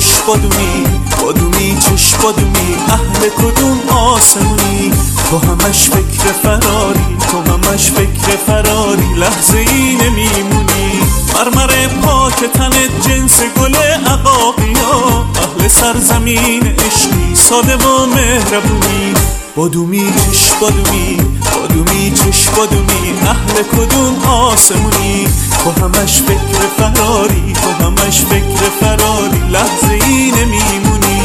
بادومی چش بادومی اهل کدوم آسمونی؟ تو همش فکر فراری لحظه ای نمیمونی. مرمر پاک تنت جنس گل عقاقیا، اهل سرزمین عشقی ساده و مهربونی. بادومی چش بادومی اهل کدوم آسمونی؟ تو همش فکر فراری لحظه ای نمیمونی.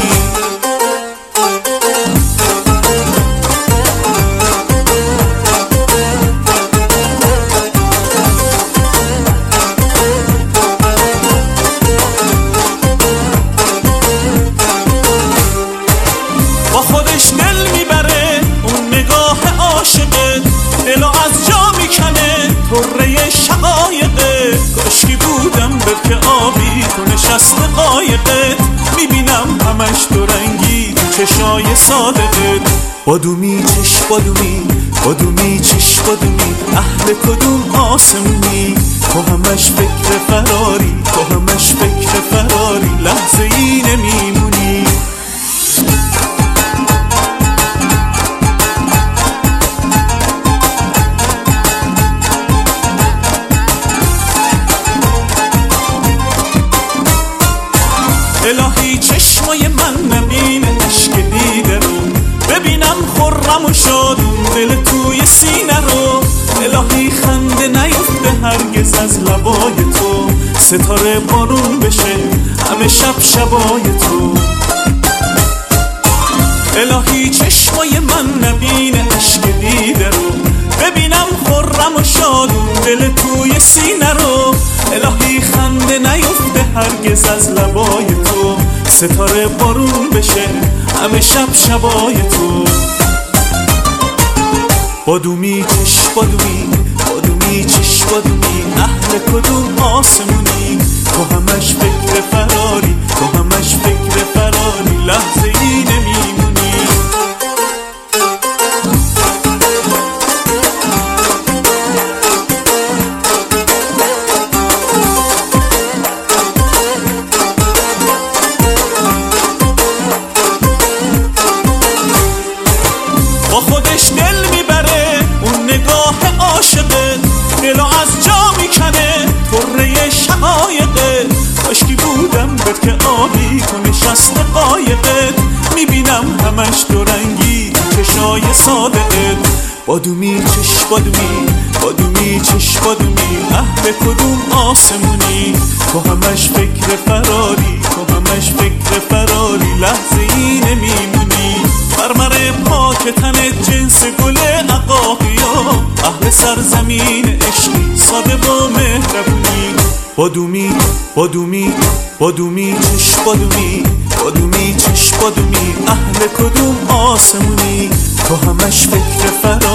با خودش دل میبره اون نگاه عاشقه، دلو از جا میکنه طره شقایقه. کاشکی بودم برکه آبی تو نشست قایقه، میبینم همش دو رنگی تو چشای صادقه. بادومی چش بادومی اهل کدوم آسمونی؟ تو همش فکر فراری لحظه ای نمیمونی. الهی چشمای من نبینه عشق دیده رو، ببینم خرم و شادون دل توی سینه رو. الهی خنده نیفته هرگز از لبای تو، ستاره بارون بشه همه شبای تو. الهی چشمای من نبینه عشق دیده رو، ببینم خرم و شادون دل توی سینه رو. الهی خنده نیفته هرگز از لبای تو، ستاره بارون بشه همه شبای تو. بادومی چش بادومی اهل کدوم آسمونی؟ تو همش فکر فراری لحظه ای نمیمونی. با خودش دل میبره اون نگاه عاشقه، دلو از جا میکنه طره شقایقه. کاشکی بودم برکه آبی تو نشست قایقه، میبینم همش دو رنگی چشای صادقه. بادومی چش بادومی اهل کدوم آسمونی؟ تو همش فکر فراری لحظه ای نمیمونی. مرمر پاک تنت جنس گل عقاقیا، اهل سرزمین عشقی ساده و مهربونی. بادومی چش بادومی اهل کدوم آسمونی؟ تو همش فکر